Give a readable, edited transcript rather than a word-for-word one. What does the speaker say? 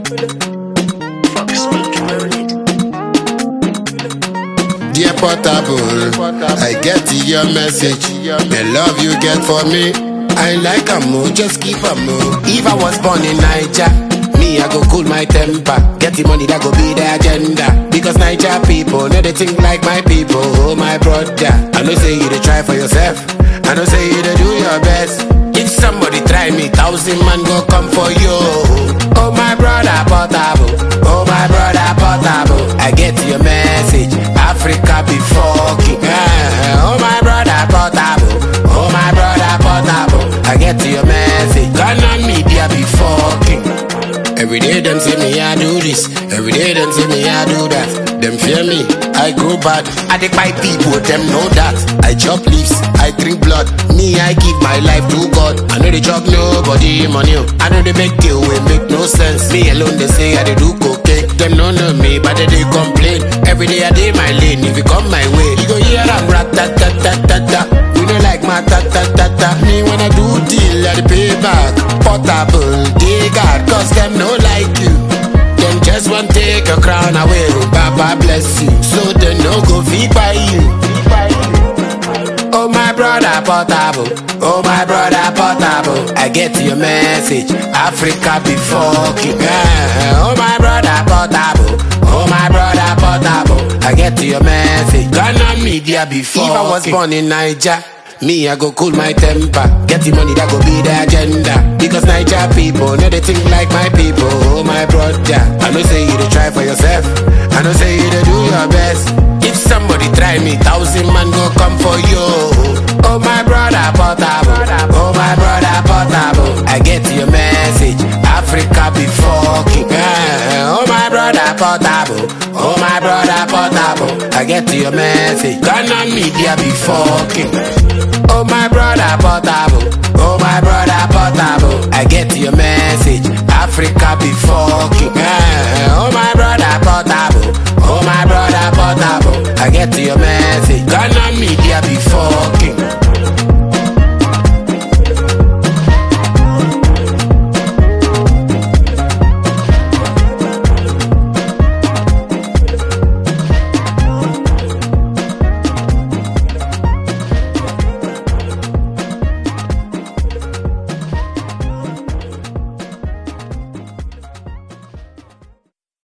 Dear Portable, I get your message. The love you get for me, I like a move, just keep a move. If I was born in Niger, me I go cool my temper. Get the money that go be the agenda. Because Niger people know they think like my people. Oh my brother, I know say you to try for yourself. I know say you to do your best. If somebody try me, 1,000 man go come for you. Oh my brother Portable, oh my brother Portable, I get your message. Africa be fucking. Oh my brother Portable, oh my brother Portable, I get your message. Ghana media be fucking. Every day them say me I do this, every day them say me I do that. Them fear me, I grow bad. I take my people, them know that. I chop leaves, I drink blood. Me, I give my life to God. I know they chop nobody money. I know they make deal, it make no sense. Me alone, they say I they do cocaine. Them don't know me, but they complain. Every day I day my lane. If you come my way, you go hear I'm rat-tat-tat-tat-tat. You know like my tat-tat-tat-tat. Me when I do deal, I pay back. Portable, they got, cause them no like you. Them just want take your crown away. Baba bless you, so they no go feed by you. Oh my brother Portable, oh my brother Portable, I get your message. Africa be fucking. Oh my brother Portable, oh my brother Portable, I get your message. Ghana media be fucking. If I was born in Niger, me I go cool my temper. Get the money that go be the agenda. Because Niger people know they think like my people. Oh my brother, I know say you to try for yourself. I know say you to do your best. If somebody try me, 1,000 man go come for you. Oh my brother Portable, oh my brother Portable, I get your message. Africa be fucking. Oh my brother Portable, oh my brother Portable, I get your message. Ghana media be fucking. Oh my brother Portable.